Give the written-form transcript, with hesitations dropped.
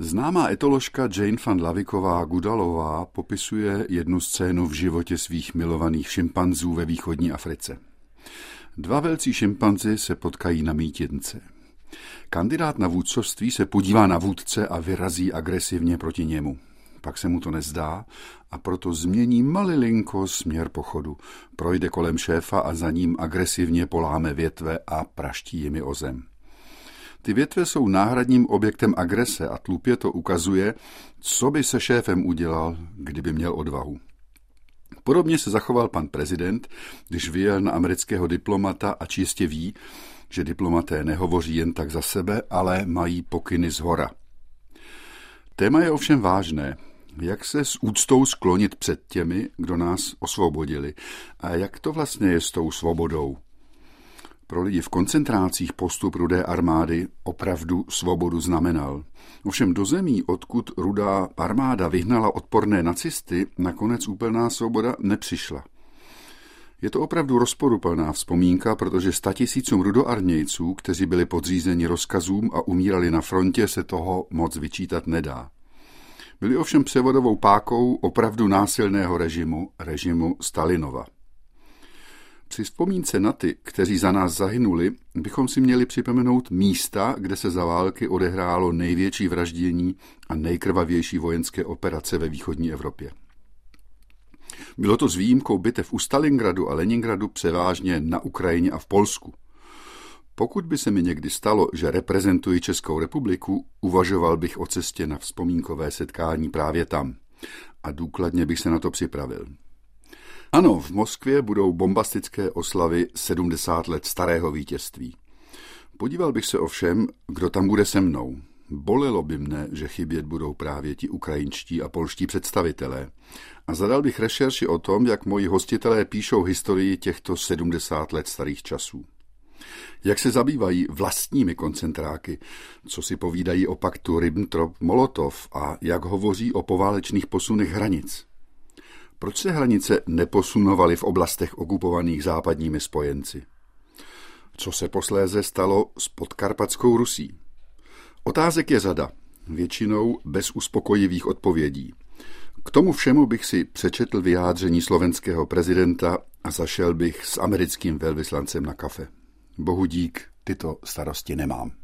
Známá etoložka Jane van Lawiková-Gudalová popisuje jednu scénu v životě svých milovaných šimpanzů ve východní Africe. Dva velcí šimpanzi se potkají na mítince. Kandidát na vůdcovství se podívá na vůdce a vyrazí agresivně proti němu. Pak se mu to nezdá a proto změní malilinko směr pochodu. Projde kolem šéfa a za ním agresivně poláme větve a praští jimi o zem. Ty větve jsou náhradním objektem agrese a tlupě to ukazuje, co by se šéfem udělal, kdyby měl odvahu. Podobně se zachoval pan prezident, když vyjel na amerického diplomata a čistě ví, že diplomaté nehovoří jen tak za sebe, ale mají pokyny zhora. Téma je ovšem vážné. Jak se s úctou sklonit před těmi, kdo nás osvobodili? A jak to vlastně je s tou svobodou? Pro lidi v koncentrácích postup Rudé armády opravdu svobodu znamenal. Ovšem do zemí, odkud Rudá armáda vyhnala odporné nacisty, nakonec úplná svoboda nepřišla. Je to opravdu rozporuplná vzpomínka, protože 100 000 rudoarmějců, kteří byli podřízeni rozkazům a umírali na frontě, se toho moc vyčítat nedá. Byli ovšem převodovou pákou opravdu násilného režimu Stalinova. Při vzpomínce na ty, kteří za nás zahynuli, bychom si měli připomenout místa, kde se za války odehrálo největší vraždění a nejkrvavější vojenské operace ve východní Evropě. Bylo to s výjimkou bitev u Stalingradu a Leningradu převážně na Ukrajině a v Polsku. Pokud by se mi někdy stalo, že reprezentuji Českou republiku, uvažoval bych o cestě na vzpomínkové setkání právě tam. A důkladně bych se na to připravil. Ano, v Moskvě budou bombastické oslavy 70 let starého vítězství. Podíval bych se ovšem, kdo tam bude se mnou. Bolelo by mne, že chybět budou právě ti ukrajinští a polští představitelé. A zadal bych rešerši o tom, jak moji hostitelé píšou historii těchto 70 let starých časů. Jak se zabývají vlastními koncentráky, co si povídají o paktu Ribbentrop-Molotov a jak hovoří o poválečných posunech hranic. Proč se hranice neposunovaly v oblastech okupovaných západními spojenci? Co se posléze stalo s Podkarpatskou Rusí? Otázek je řada, většinou bez uspokojivých odpovědí. K tomu všemu bych si přečetl vyjádření slovenského prezidenta a zašel bych s americkým velvyslancem na kafe. Bohu dík, tyto starosti nemám.